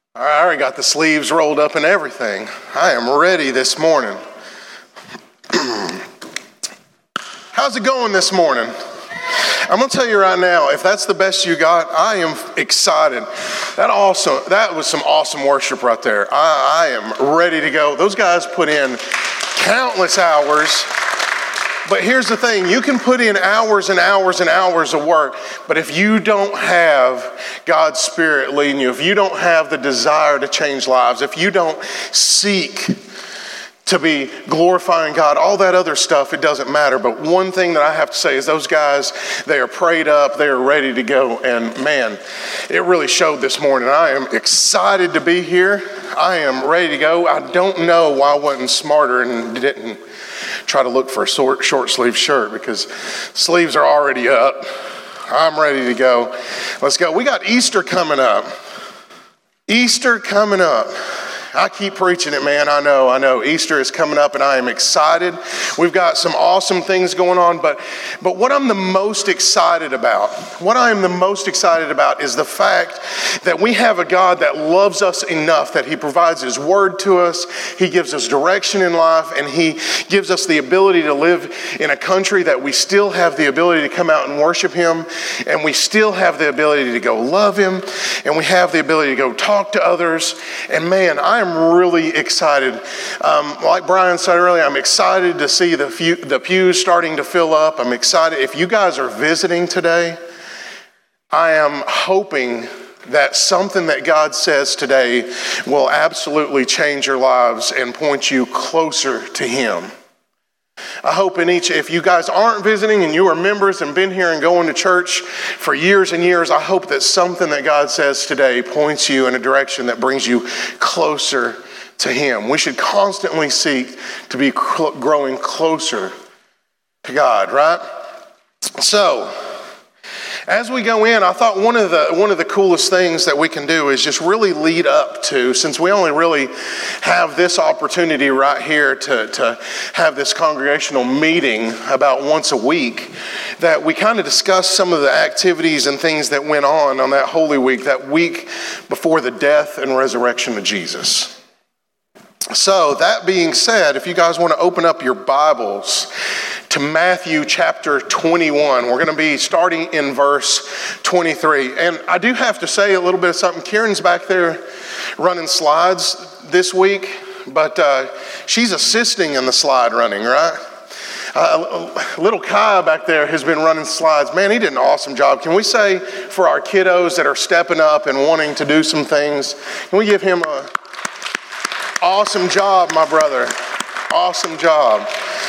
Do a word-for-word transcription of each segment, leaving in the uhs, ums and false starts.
I already got the sleeves rolled up and everything. I am ready this morning. How's it going this morning? I'm going to tell you right now, if that's the best you got, I am excited. That awesome, that was some awesome worship right there. I, I am ready to go. Those guys put in countless hours. But here's the thing, you can put in hours and hours and hours of work, but if you don't have God's Spirit leading you, if you don't have the desire to change lives, if you don't seek to be glorifying God, all that other stuff, it doesn't matter. But one thing that I have to say is those guys, they are prayed up, they are ready to go. And man, it really showed this morning. I am excited to be here. I am ready to go. I don't know why I wasn't smarter and didn't try to look for a short, short sleeve shirt because sleeves are already up. I'm ready to go. Let's go. We got Easter coming up. Easter coming up. I keep preaching it, man. I know, I know. Easter is coming up and I am excited. We've got some awesome things going on, but but what I'm the most excited about, what I am the most excited about is the fact that we have a God that loves us enough that He provides His word to us, He gives us direction in life, and He gives us the ability to live in a country that we still have the ability to come out and worship Him, and we still have the ability to go love Him, and we have the ability to go talk to others. And man, I I'm really excited. Um, like Brian said earlier, I'm excited to see the, few, the pews starting to fill up. I'm excited. If you guys are visiting today, I am hoping that something that God says today will absolutely change your lives and point you closer to Him. I hope in each, if you guys aren't visiting and you are members and been here and going to church for years and years, I hope that something that God says today points you in a direction that brings you closer to Him. We should constantly seek to be cl- growing closer to God, right? So, as we go in, I thought one of the one of the coolest things that we can do is just really lead up to, since we only really have this opportunity right here to, to have this congregational meeting about once a week, that we kind of discuss some of the activities and things that went on on that Holy Week, that week before the death and resurrection of Jesus. So, that being said, if you guys want to open up your Bibles to Matthew chapter twenty-one. We're going to be starting in verse twenty-three. And I do have to say a little bit of something. Kieran's back there running slides this week, but uh, she's assisting in the slide running, right? Uh, little Kai back there has been running slides. Man, he did an awesome job. Can we say for our kiddos that are stepping up and wanting to do some things, can we give him a awesome job, my brother? Awesome job.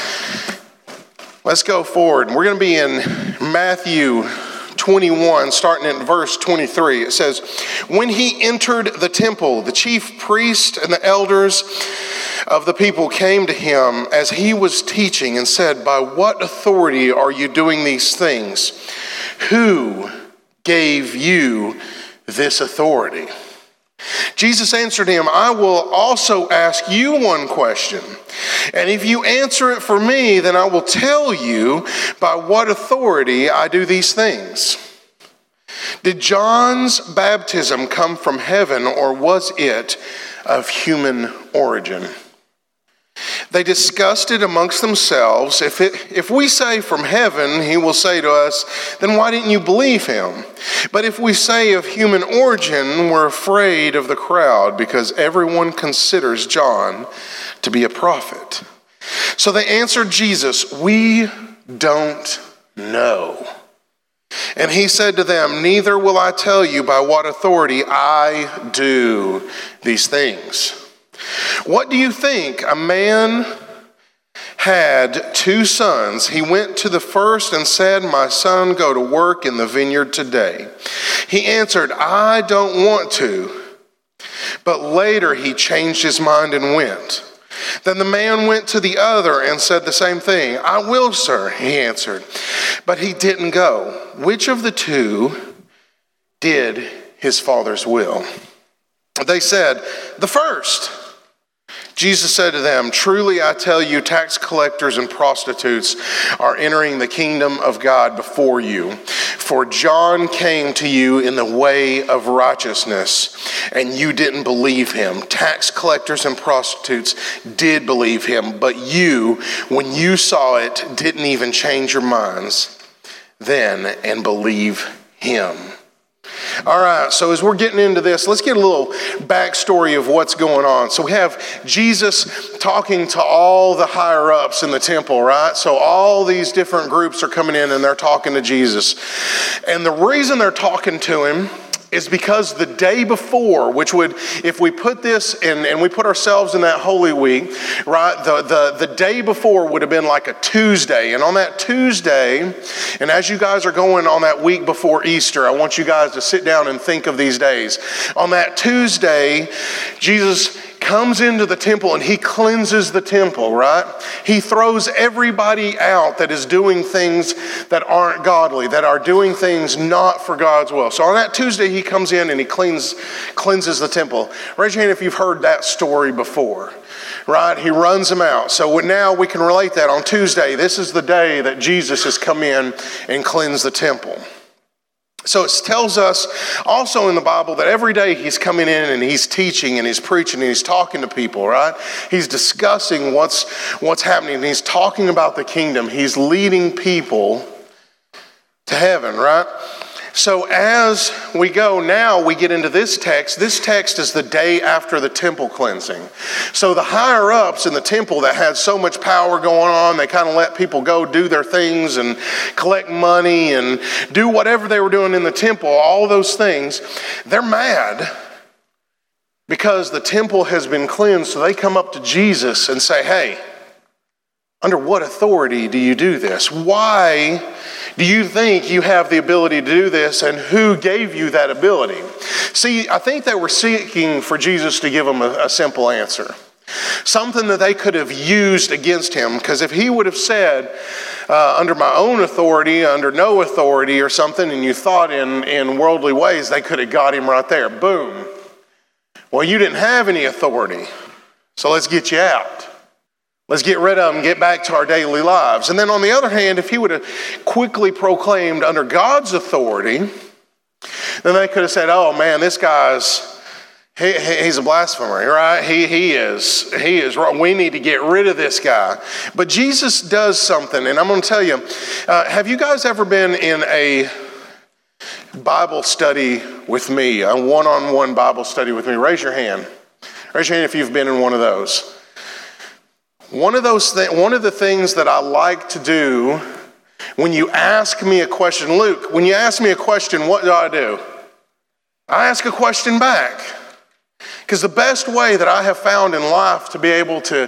Let's go forward. We're going to be in Matthew twenty-one, starting in verse twenty-three. It says, "When He entered the temple, the chief priest and the elders of the people came to Him as He was teaching and said, 'By what authority are you doing these things? Who gave you this authority?' Jesus answered him, 'I will also ask you one question. And if you answer it for me, then I will tell you by what authority I do these things. Did John's baptism come from heaven, or was it of human origin?' They discussed it amongst themselves. If it, if we say from heaven, he will say to us, then why didn't you believe him? But if we say of human origin, we're afraid of the crowd because everyone considers John to be a prophet.' So they answered Jesus, 'We don't know.' And he said to them, 'Neither will I tell you by what authority I do these things. What do you think? A man had two sons. He went to the first and said, "My son, go to work in the vineyard today." He answered, "I don't want to." But later he changed his mind and went. Then the man went to the other and said the same thing. "I will, sir," he answered. But he didn't go. Which of the two did his father's will? They said, "The first." Jesus said to them, "Truly I tell you, tax collectors and prostitutes are entering the kingdom of God before you. For John came to you in the way of righteousness, and you didn't believe him. Tax collectors and prostitutes did believe him, but you, when you saw it, didn't even change your minds then and believe him." All right, so as we're getting into this, let's get a little backstory of what's going on. So we have Jesus talking to all the higher ups in the temple, right? So all these different groups are coming in and they're talking to Jesus. And the reason they're talking to him is because the day before, which would, if we put this in, and we put ourselves in that Holy Week, right, the, the, the day before would have been like a Tuesday. And on that Tuesday, and as you guys are going on that week before Easter, I want you guys to sit down and think of these days. On that Tuesday, Jesus comes into the temple and he cleanses the temple, right? He throws everybody out that is doing things that aren't godly, that are doing things not for God's will. So on that Tuesday, he comes in and he cleans, cleanses the temple. Raise your hand if you've heard that story before, right? He runs them out. So now we can relate that on Tuesday. This is the day that Jesus has come in and cleansed the temple. So it tells us also in the Bible that every day he's coming in and he's teaching and he's preaching and he's talking to people, right? He's discussing what's what's happening and he's talking about the kingdom. He's leading people to heaven, right? So as we go now, we get into this text. This text is the day after the temple cleansing. So the higher ups in the temple that had so much power going on, they kind of let people go do their things and collect money and do whatever they were doing in the temple, all those things. They're mad because the temple has been cleansed. So they come up to Jesus and say, "Hey, under what authority do you do this? Why do you think you have the ability to do this, and who gave you that ability?" See, I think they were seeking for Jesus to give them a, a simple answer. Something that they could have used against him, because if he would have said, uh, under my own authority, under no authority or something, and you thought in, in worldly ways, they could have got him right there. Boom. Well, you didn't have any authority, so let's get you out. Let's get rid of them, get back to our daily lives. And then on the other hand, if he would have quickly proclaimed under God's authority, then they could have said, "Oh man, this guy's, he, he's a blasphemer, right? He, he is, he is wrong. We need to get rid of this guy." But Jesus does something, and I'm going to tell you, uh, have you guys ever been in a Bible study with me, a one-on-one Bible study with me? Raise your hand. Raise your hand if you've been in one of those. One of those th- one of the things that I like to do when you ask me a question, Luke, when you ask me a question, what do I do? I ask a question back. Because the best way that I have found in life to be able to,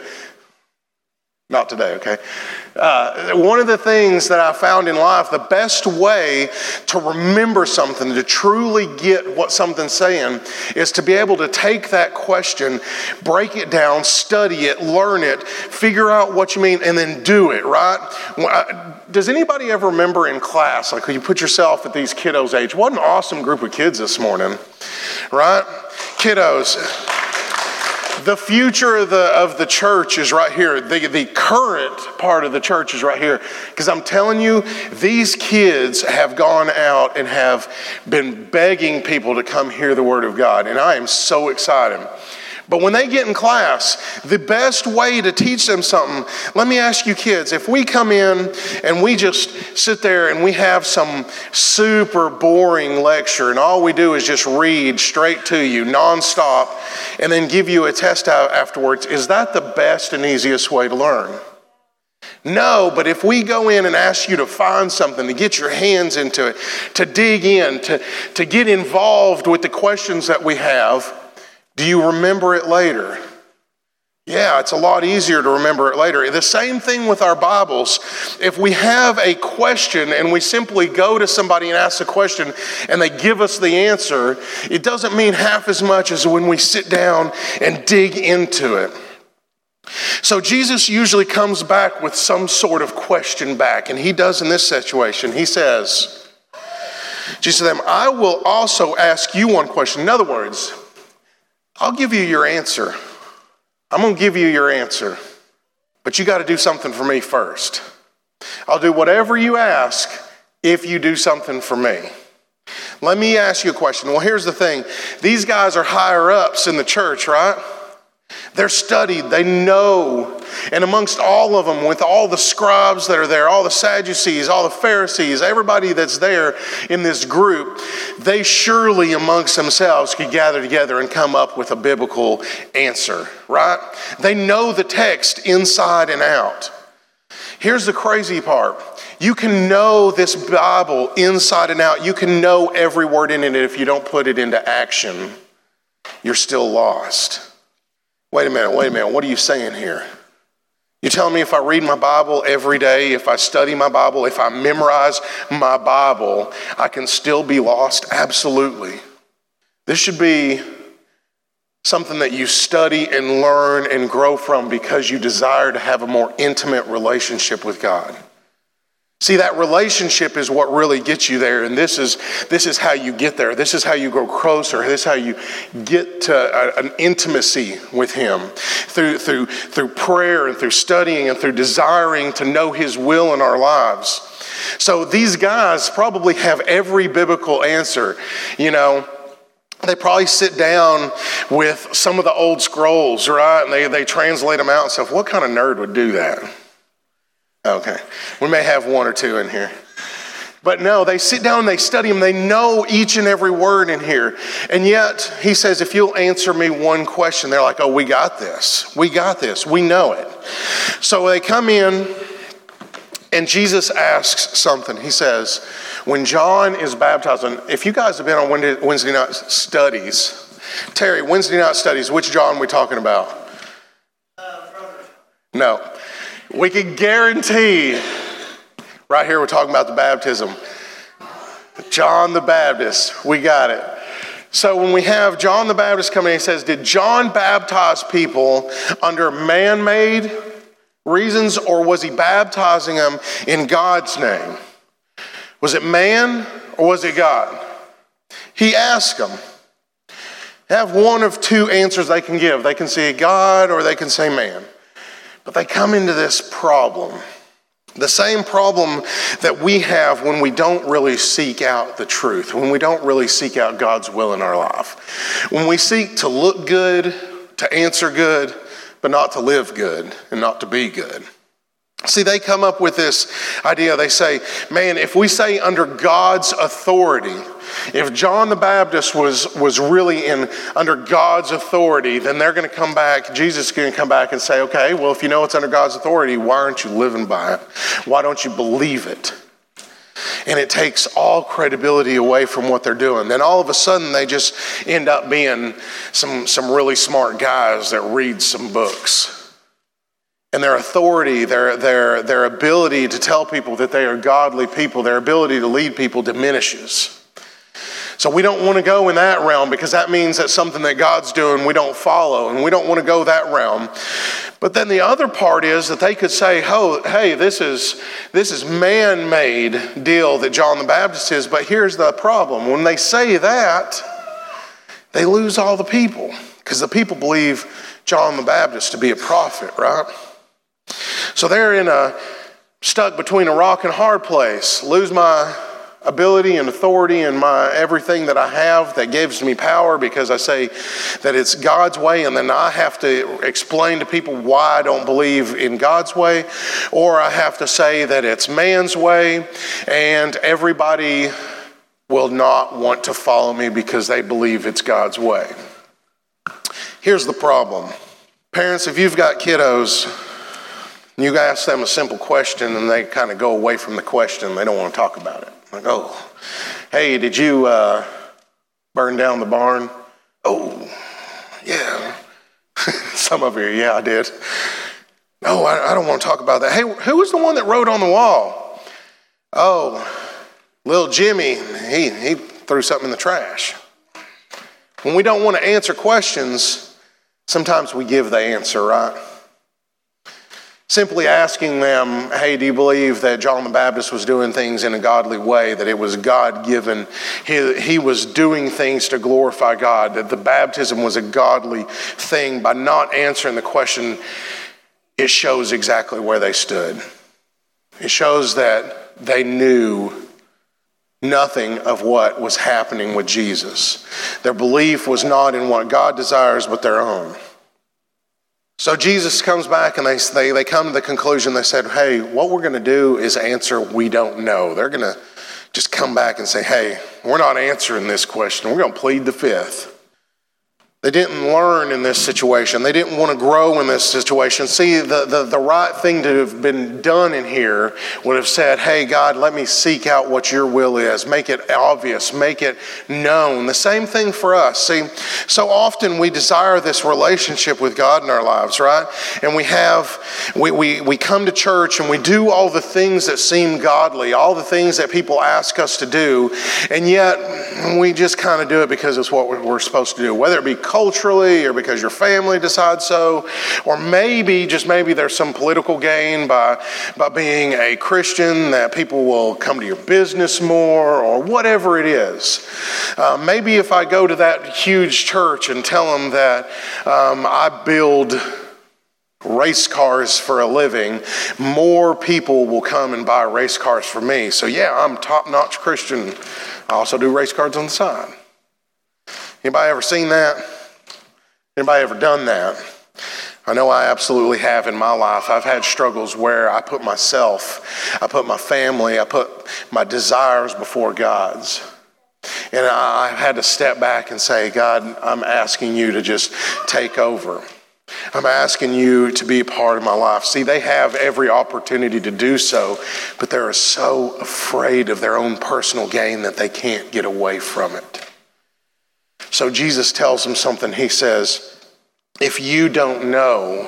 not today, okay? Uh, one of the things that I found in life, the best way to remember something, to truly get what something's saying, is to be able to take that question, break it down, study it, learn it, figure out what you mean, and then do it, right? Does anybody ever remember in class, like when you put yourself at these kiddos' age, what an awesome group of kids this morning, right? Kiddos. The future of the of the church is right here. The, the current part of the church is right here. Because I'm telling you, these kids have gone out and have been begging people to come hear the word of God. And I am so excited. But when they get in class, the best way to teach them something, let me ask you kids, if we come in and we just sit there and we have some super boring lecture and all we do is just read straight to you nonstop and then give you a test out afterwards, is that the best and easiest way to learn? No, but if we go in and ask you to find something, to get your hands into it, to dig in, to, to get involved with the questions that we have, do you remember it later? Yeah, it's a lot easier to remember it later. The same thing with our Bibles. If we have a question and we simply go to somebody and ask a question and they give us the answer, it doesn't mean half as much as when we sit down and dig into it. So Jesus usually comes back with some sort of question back, and he does in this situation. He says, Jesus to them, "I will also ask you one question." In other words, I'll give you your answer. I'm going to give you your answer, but you got to do something for me first. I'll do whatever you ask if you do something for me. Let me ask you a question. Well, here's the thing. These guys are higher ups in the church, right? They're studied, they know. And amongst all of them, with all the scribes that are there, all the Sadducees, all the Pharisees, everybody that's there in this group, they surely amongst themselves could gather together and come up with a biblical answer, right? They know the text inside and out. Here's the crazy part. You can know this Bible inside and out. You can know every word in it. If you don't put it into action, you're still lost. Wait a minute, wait a minute. What are you saying here? You telling me if I read my Bible every day, if I study my Bible, if I memorize my Bible, I can still be lost? Absolutely. This should be something that you study and learn and grow from because you desire to have a more intimate relationship with God. See, that relationship is what really gets you there, and this is this is how you get there. This is how you grow closer. This is how you get to a, an intimacy with Him through through through prayer and through studying and through desiring to know His will in our lives. So these guys probably have every biblical answer, you know. They probably sit down with some of the old scrolls, right? And they, they translate them out and stuff. What kind of nerd would do that? Okay, we may have one or two in here. But no, they sit down and they study them. They know each and every word in here. And yet, he says, if you'll answer me one question, they're like, oh, we got this. We got this. We know it. So they come in and Jesus asks something. He says, when John is baptizing, if you guys have been on Wednesday night studies, Terry, Wednesday night studies, which John are we talking about? Uh, no. We can guarantee, right here we're talking about the baptism. John the Baptist, we got it. So when we have John the Baptist coming in, he says, did John baptize people under man-made reasons, or was he baptizing them in God's name? Was it man or was it God? He asked them. They have one of two answers they can give. They can say God or they can say man. But they come into this problem. The same problem that we have when we don't really seek out the truth, when we don't really seek out God's will in our life. When we seek to look good, to answer good, but not to live good and not to be good. See, they come up with this idea. They say, man, if we say under God's authority, if John the Baptist was, was really in under God's authority, then they're going to come back, Jesus is going to come back and say, okay, well, if you know it's under God's authority, why aren't you living by it? Why don't you believe it? And it takes all credibility away from what they're doing. Then all of a sudden, they just end up being some, some really smart guys that read some books. And their authority, their, their, their ability to tell people that they are godly people, their ability to lead people diminishes. So we don't want to go in that realm because that means that something that God's doing we don't follow, and we don't want to go that realm. But then the other part is that they could say, oh, hey, this is this is man-made deal that John the Baptist is, but here's the problem. When they say that, they lose all the people because the people believe John the Baptist to be a prophet, right? So they're in a stuck between a rock and a hard place. Lose my ability and authority and my everything that I have that gives me power because I say that it's God's way, and then I have to explain to people why I don't believe in God's way, or I have to say that it's man's way, and everybody will not want to follow me because they believe it's God's way. Here's the problem. Parents, if you've got kiddos, you ask them a simple question and they kind of go away from the question. They don't want to talk about it. Like, oh, hey, did you uh, burn down the barn? Oh, yeah. Some of you, yeah, I did. No, I, I don't want to talk about that. Hey, who was the one that wrote on the wall? Oh, little Jimmy, he, he threw something in the trash. When we don't want to answer questions, sometimes we give the answer, right? simply asking them, hey, do you believe that John the Baptist was doing things in a godly way, that it was God-given, he, he was doing things to glorify God, that the baptism was a godly thing? By not answering the question, it shows exactly where they stood. It shows that they knew nothing of what was happening with Jesus. Their belief was not in what God desires, but their own. So Jesus comes back and they, they, they come to the conclusion, they said, hey, what we're going to do is answer, we don't know. They're going to just come back and say, hey, we're not answering this question. We're going to plead the fifth. They didn't learn in this situation. They didn't want to grow in this situation. See, the, the, the right thing to have been done in here would have said, hey, God, let me seek out what your will is. Make it obvious. Make it known. The same thing for us. See, so often we desire this relationship with God in our lives, right? And we have, we, we, we come to church and we do all the things that seem godly, all the things that people ask us to do, and yet we just kind of do it because it's what we're supposed to do, whether it be culturally or because your family decides so, or maybe, just maybe there's some political gain by, by being a Christian, that people will come to your business more, or whatever it is. Uh, maybe if I go to that huge church and tell them that um, I build race cars for a living, more people will come and buy race cars for me. So yeah, I'm top-notch Christian. I also do race cars on the side. Anybody ever seen that? Anybody ever done that? I know I absolutely have in my life. I've had struggles where I put myself, I put my family, I put my desires before God's. And I had to step back and say, God, I'm asking you to just take over. I'm asking you to be a part of my life. See, they have every opportunity to do so, but they're so afraid of their own personal gain that they can't get away from it. So Jesus tells them something. He says, if you don't know,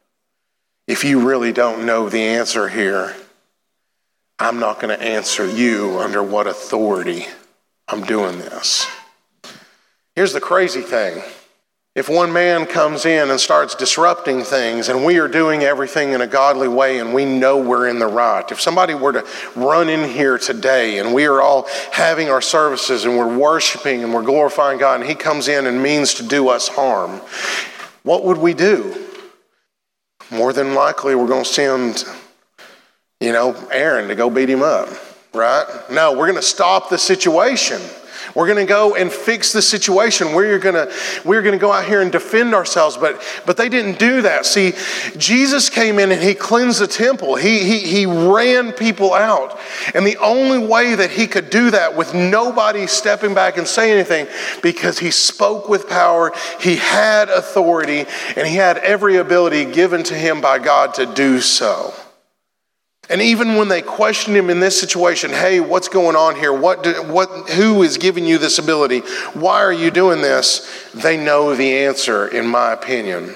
if you really don't know the answer here, I'm not going to answer you under what authority I'm doing this. Here's the crazy thing. If one man comes in and starts disrupting things and we are doing everything in a godly way and we know we're in the right, if somebody were to run in here today and we are all having our services and we're worshiping and we're glorifying God and he comes in and means to do us harm, what would we do? More than likely we're going to send, you know, Aaron to go beat him up, right? No, we're going to stop the situation. We're going to go and fix the situation. We're going to we're going to go out here and defend ourselves. But but they didn't do that. See, Jesus came in and he cleansed the temple. He he he ran people out. And the only way that he could do that with nobody stepping back and saying anything, because he spoke with power, he had authority, and he had every ability given to him by God to do so. And even when they questioned him in this situation, hey, what's going on here? What, do, what, who is giving you this ability? Why are you doing this? They know the answer, in my opinion.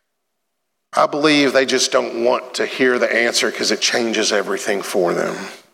I believe they just don't want to hear the answer because it changes everything for them.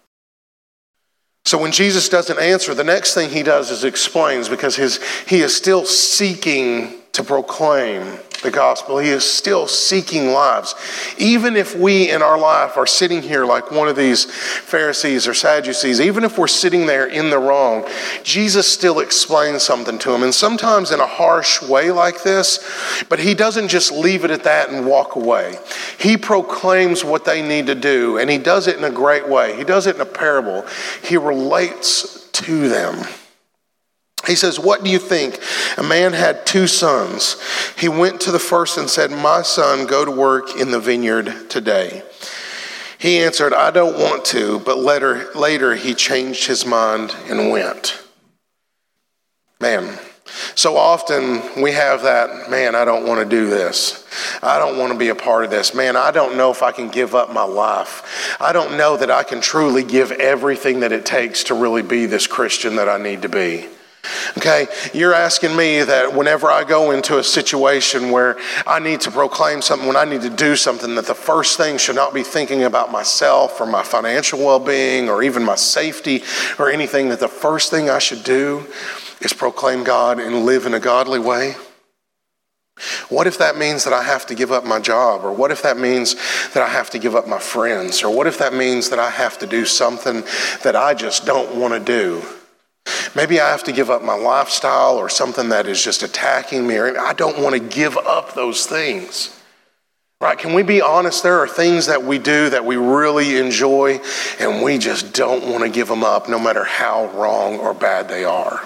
So when Jesus doesn't answer, the next thing he does is explains, because his, he is still seeking to proclaim the gospel. He is still seeking lives. Even if we in our life are sitting here like one of these Pharisees or Sadducees, even if we're sitting there in the wrong, Jesus still explains something to him. And sometimes in a harsh way like this, but he doesn't just leave it at that and walk away. He proclaims what they need to do, and he does it in a great way. He does it in a parable. He relates to them. He says, what do you think? A man had two sons. He went to the first and said, my son, go to work in the vineyard today. He answered, I don't want to, but later, later he changed his mind and went. Man, so often we have that, man, I don't want to do this. I don't want to be a part of this. Man, I don't know if I can give up my life. I don't know that I can truly give everything that it takes to really be this Christian that I need to be. Okay, you're asking me that whenever I go into a situation where I need to proclaim something, when I need to do something, that the first thing should not be thinking about myself or my financial well-being or even my safety or anything, that the first thing I should do is proclaim God and live in a godly way? What if that means that I have to give up my job? Or what if that means that I have to give up my friends? Or what if that means that I have to do something that I just don't want to do? Maybe I have to give up my lifestyle or something that is just attacking me. Or I don't want to give up those things. Right? Can we be honest? There are things that we do that we really enjoy and we just don't want to give them up no matter how wrong or bad they are.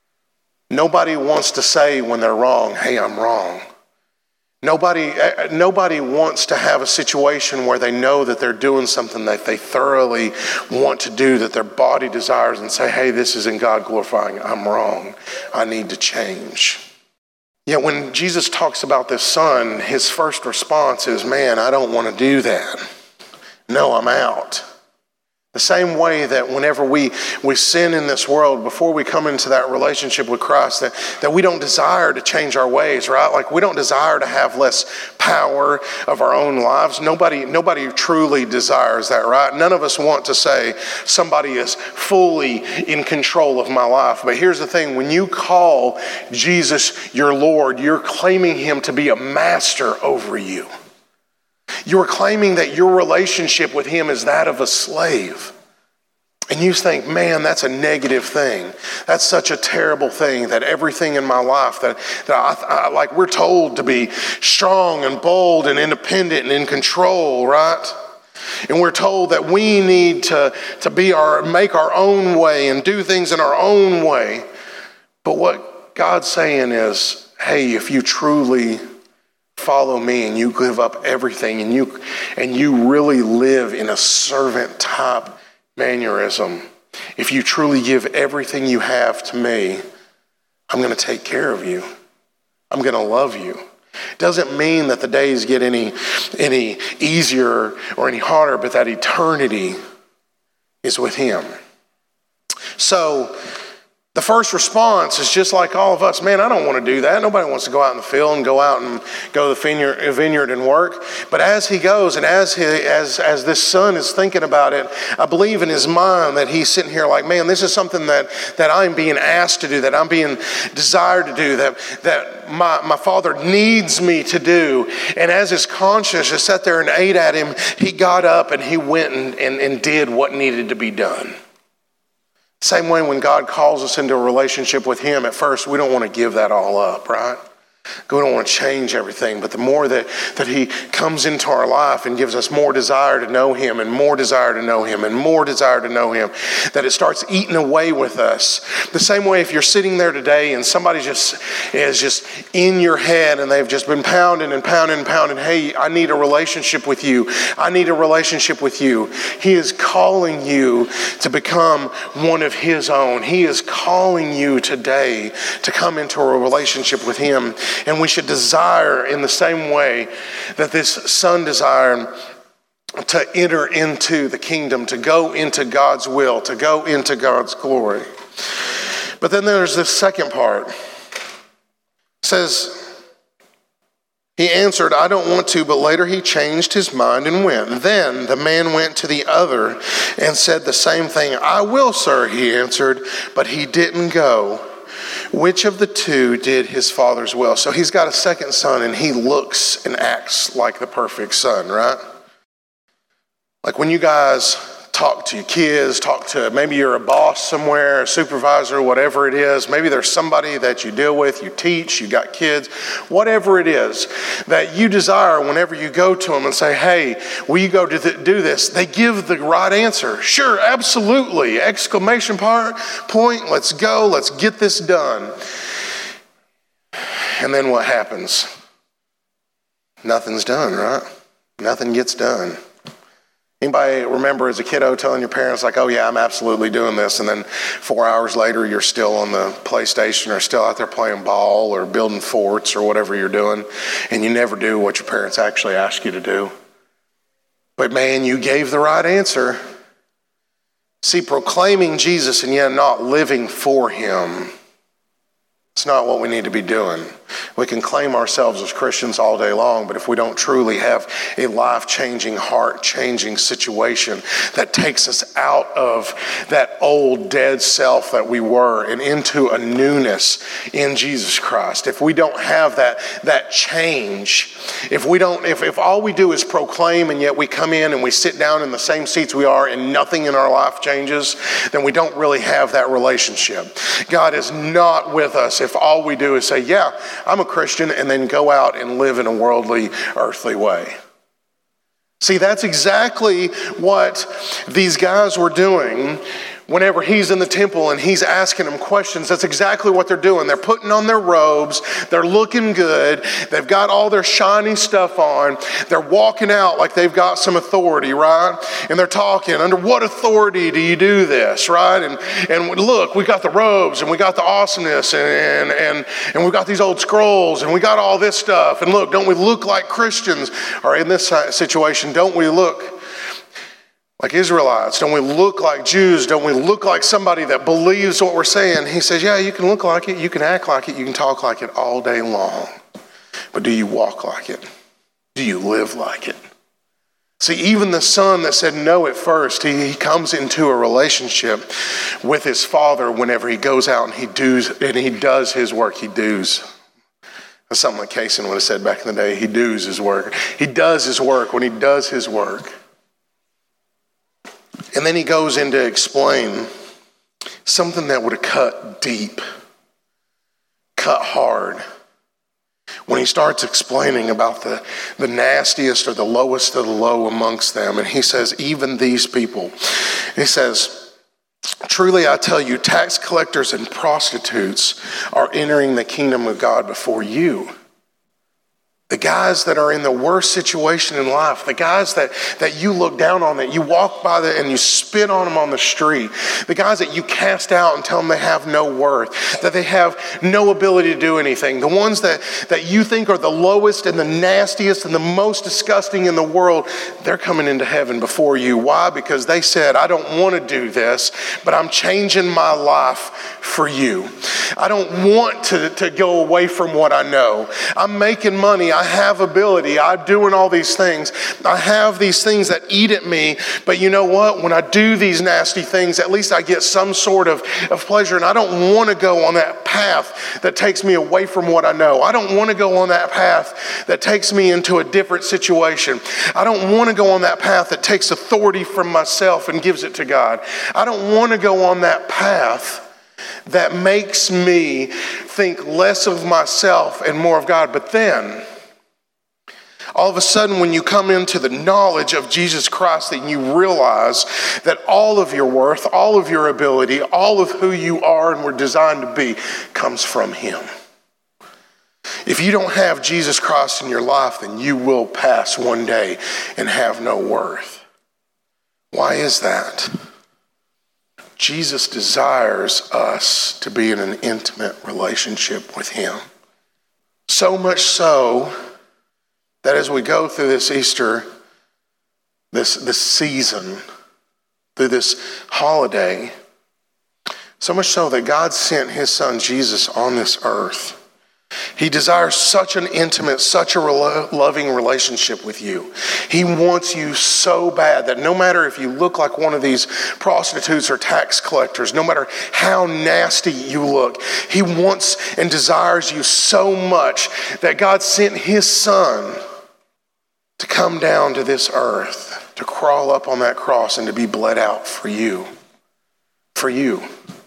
Nobody wants to say when they're wrong, hey, I'm wrong. Nobody, nobody wants to have a situation where they know that they're doing something that they thoroughly want to do, that their body desires, and say, hey, this isn't God glorifying. I'm wrong. I need to change. Yet when Jesus talks about this son, his first response is, man, I don't want to do that. No, I'm out. The same way that whenever we, we sin in this world, before we come into that relationship with Christ, that, that we don't desire to change our ways, right? Like we don't desire to have less power of our own lives. Nobody, nobody truly desires that, right? None of us want to say somebody is fully in control of my life. But here's the thing, when you call Jesus your Lord, you're claiming him to be a master over you. You're claiming that your relationship with him is that of a slave. And you think, man, that's a negative thing. That's such a terrible thing, that everything in my life that, that I, I, like we're told to be strong and bold and independent and in control, right? And we're told that we need to, to be our, make our own way and do things in our own way. But what God's saying is, hey, if you truly follow me and you give up everything and you and you really live in a servant type mannerism, if you truly give everything you have to me, I'm going to take care of you. I'm going to love you. Doesn't mean that the days get any any easier or any harder, but that eternity is with him. So the first response is just like all of us. Man, I don't want to do that. Nobody wants to go out in the field and go out and go to the vineyard, vineyard and work. But as he goes and as he, as as this son is thinking about it, I believe in his mind that he's sitting here like, man, this is something that, that I'm being asked to do, that I'm being desired to do, that, that my, my father needs me to do. And as his conscience just sat there and ate at him, he got up and he went and, and, and did what needed to be done. Same way when God calls us into a relationship with him, at first we don't want to give that all up, right? We don't want to change everything, but the more that, that he comes into our life and gives us more desire to know him and more desire to know him and more desire to know him, that it starts eating away with us. The same way if you're sitting there today and somebody just is just in your head and they've just been pounding and pounding and pounding, hey, I need a relationship with you. I need a relationship with you. He is calling you to become one of his own. He is calling you today to come into a relationship with him. And we should desire in the same way that this son desired to enter into the kingdom, to go into God's will, to go into God's glory. But then there's this second part. It says, he answered, I don't want to, but later he changed his mind and went. Then the man went to the other and said the same thing. I will, sir, he answered, but he didn't go. Which of the two did his father's will? So he's got a second son and he looks and acts like the perfect son, right? Like when you guys talk to your kids, talk to, maybe you're a boss somewhere, a supervisor, whatever it is. Maybe there's somebody that you deal with, you teach, you got kids, whatever it is that you desire whenever you go to them and say, hey, will you go do this? They give the right answer. Sure, absolutely. Exclamation point, let's go, let's get this done. And then what happens? Nothing's done, right? Nothing gets done. Anybody remember as a kiddo telling your parents like, oh yeah, I'm absolutely doing this, and then four hours later you're still on the PlayStation or still out there playing ball or building forts or whatever you're doing, and you never do what your parents actually ask you to do. But man, you gave the right answer. See, proclaiming Jesus and yet not living for him, it's not what we need to be doing. We can claim ourselves as Christians all day long, but if we don't truly have a life-changing, heart-changing situation that takes us out of that old dead self that we were and into a newness in Jesus Christ, if we don't have that, that change, if we don't, if, if all we do is proclaim and yet we come in and we sit down in the same seats we are and nothing in our life changes, then we don't really have that relationship. God is not with us if all we do is say, yeah, I'm a Christian, and then go out and live in a worldly, earthly way. See, that's exactly what these guys were doing whenever he's in the temple and he's asking them questions. That's exactly what they're doing. They're putting on their robes. They're looking good. They've got all their shiny stuff on. They're walking out like they've got some authority, right? And they're talking, under what authority do you do this, right? And and look, we got the robes and we got the awesomeness and, and, and we got these old scrolls and we got all this stuff. And look, don't we look like Christians? Or in this situation, don't we look like Israelites? Don't we look like Jews? Don't we look like somebody that believes what we're saying? He says, yeah, you can look like it, you can act like it, you can talk like it all day long. But do you walk like it? Do you live like it? See, even the son that said no at first, he, he comes into a relationship with his father whenever he goes out and he does, and he does his work. He does. That's something like Kaysen would have said back in the day. He does his work. He does his work when he does his work. And then he goes in to explain something that would have cut deep, cut hard. When he starts explaining about the, the nastiest or the lowest of the low amongst them. And he says, even these people, he says, truly I tell you, tax collectors and prostitutes are entering the kingdom of God before you. The guys that are in the worst situation in life, the guys that, that you look down on, that you walk by the, and you spit on them on the street, the guys that you cast out and tell them they have no worth, that they have no ability to do anything, the ones that, that you think are the lowest and the nastiest and the most disgusting in the world, they're coming into heaven before you. Why? Because they said, I don't want to do this, but I'm changing my life for you. I don't want to, to go away from what I know. I'm making money. I have ability. I'm doing all these things. I have these things that eat at me. But you know what? When I do these nasty things, at least I get some sort of, of pleasure. And I don't want to go on that path that takes me away from what I know. I don't want to go on that path that takes me into a different situation. I don't want to go on that path that takes authority from myself and gives it to God. I don't want to go on that path that makes me think less of myself and more of God. But then, all of a sudden, when you come into the knowledge of Jesus Christ, that you realize that all of your worth, all of your ability, all of who you are and were designed to be comes from Him. If you don't have Jesus Christ in your life, then you will pass one day and have no worth. Why is that? Jesus desires us to be in an intimate relationship with Him. So much so that as we go through this Easter, this, this season, through this holiday, so much so that God sent His Son Jesus on this earth. He desires such an intimate, such a loving relationship with you. He wants you so bad that no matter if you look like one of these prostitutes or tax collectors, no matter how nasty you look, He wants and desires you so much that God sent His Son to come down to this earth, to crawl up on that cross and to be bled out for you. For you.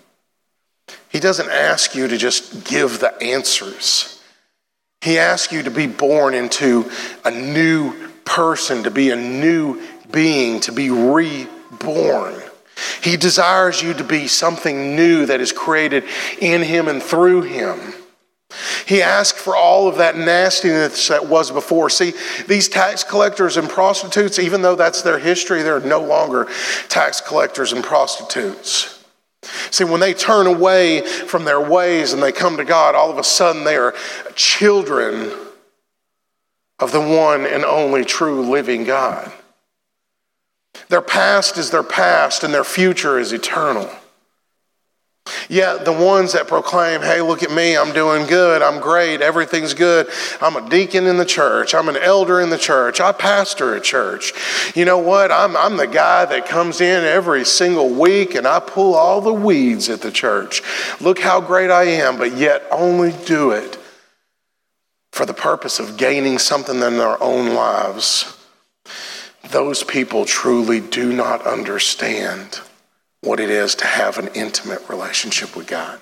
He doesn't ask you to just give the answers. He asks you to be born into a new person, to be a new being, to be reborn. He desires you to be something new that is created in Him and through Him. He asked for all of that nastiness that was before. See, these tax collectors and prostitutes, even though that's their history, they're no longer tax collectors and prostitutes. See, when they turn away from their ways and they come to God, all of a sudden they are children of the one and only true living God. Their past is their past and their future is eternal. Yet the ones that proclaim, hey, look at me, I'm doing good, I'm great, everything's good. I'm a deacon in the church, I'm an elder in the church, I pastor a church. You know what? I'm, I'm the guy that comes in every single week and I pull all the weeds at the church. Look how great I am, but yet only do it for the purpose of gaining something in their own lives. Those people truly do not understand what it is to have an intimate relationship with God.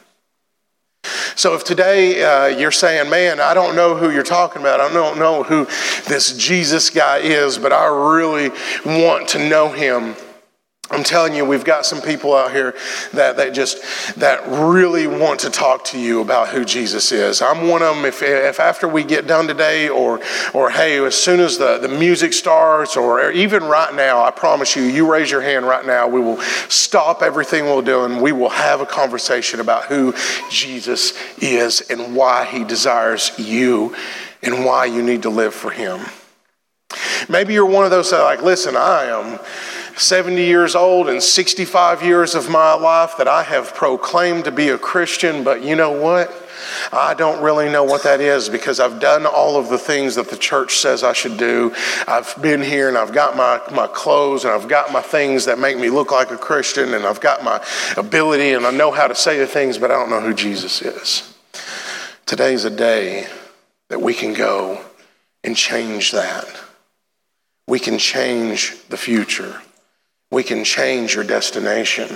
So if today uh, you're saying, man, I don't know who you're talking about. I don't know who this Jesus guy is, but I really want to know him. I'm telling you, we've got some people out here that, that just, that really want to talk to you about who Jesus is. I'm one of them. If, if after we get done today, or, or hey, as soon as the, the music starts, or even right now, I promise you, you raise your hand right now, we will stop everything we're doing. We will have a conversation about who Jesus is and why he desires you and why you need to live for him. Maybe you're one of those that are like, listen, I am seventy years old and sixty-five years of my life that I have proclaimed to be a Christian, but you know what? I don't really know what that is because I've done all of the things that the church says I should do. I've been here and I've got my, my clothes and I've got my things that make me look like a Christian and I've got my ability and I know how to say the things, but I don't know who Jesus is. Today's a day that we can go and change that. We can change the future. We can change your destination.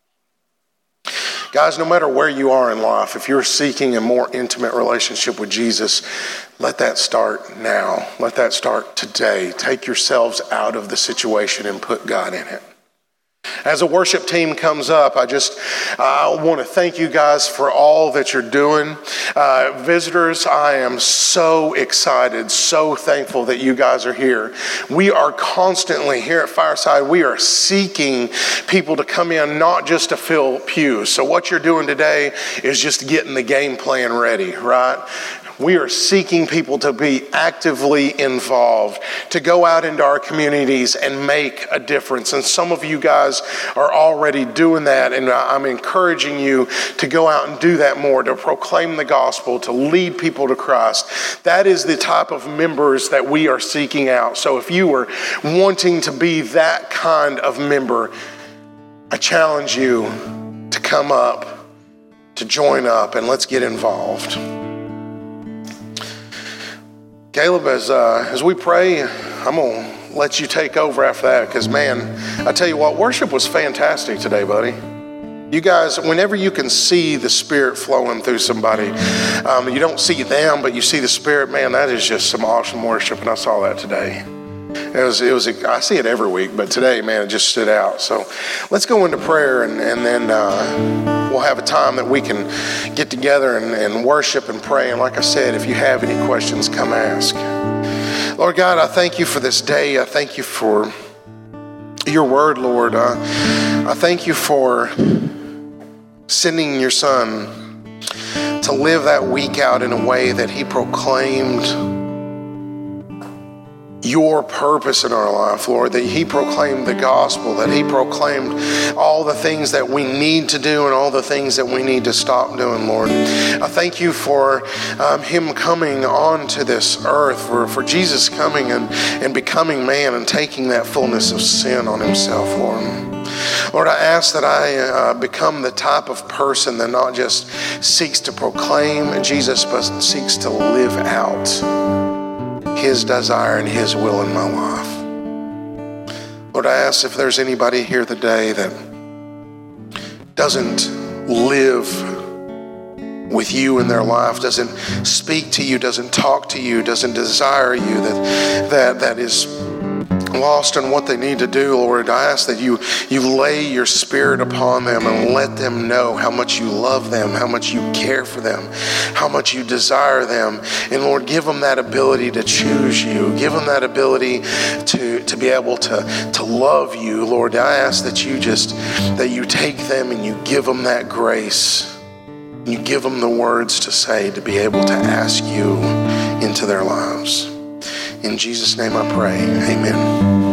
Guys, no matter where you are in life, if you're seeking a more intimate relationship with Jesus, let that start now. Let that start today. Take yourselves out of the situation and put God in it. As a worship team comes up, I just I uh, want to thank you guys for all that you're doing. Uh, visitors, I am so excited, so thankful that you guys are here. We are constantly here at Fireside, we are seeking people to come in, not just to fill pews. So what you're doing today is just getting the game plan ready, right? We are seeking people to be actively involved, to go out into our communities and make a difference. And some of you guys are already doing that, and I'm encouraging you to go out and do that more, to proclaim the gospel, to lead people to Christ. That is the type of members that we are seeking out. So if you are wanting to be that kind of member, I challenge you to come up, to join up, and let's get involved. Caleb, as, uh, as we pray, I'm going to let you take over after that because, man, I tell you what, worship was fantastic today, buddy. You guys, whenever you can see the Spirit flowing through somebody, um, you don't see them, but you see the Spirit, man, that is just some awesome worship, and I saw that today. It was, it was. I see it every week, but today, man, it just stood out. So let's go into prayer, and, and then uh, we'll have a time that we can get together and, and worship and pray. And like I said, if you have any questions, come ask. Lord God, I thank you for this day. I thank you for your word, Lord. Uh, I thank you for sending your son to live that week out in a way that he proclaimed your purpose in our life, Lord, that he proclaimed the gospel, that he proclaimed all the things that we need to do and all the things that we need to stop doing, Lord. I thank you for um, him coming onto this earth, for, for Jesus coming and, and becoming man and taking that fullness of sin on himself, Lord. Lord, I ask that I uh, become the type of person that not just seeks to proclaim Jesus, but seeks to live out his desire and his will in my life. Lord, I ask if there's anybody here today that doesn't live with you in their life, doesn't speak to you, doesn't talk to you, doesn't desire you, that that that is lost in what they need to do, Lord, I ask that you you lay your Spirit upon them and let them know how much you love them, how much you care for them, how much you desire them. And Lord, give them that ability to choose you. Give them that ability to, to be able to, to love you, Lord. I ask that you just, that you take them and you give them that grace. You give them the words to say to be able to ask you into their lives. In Jesus' name I pray, amen.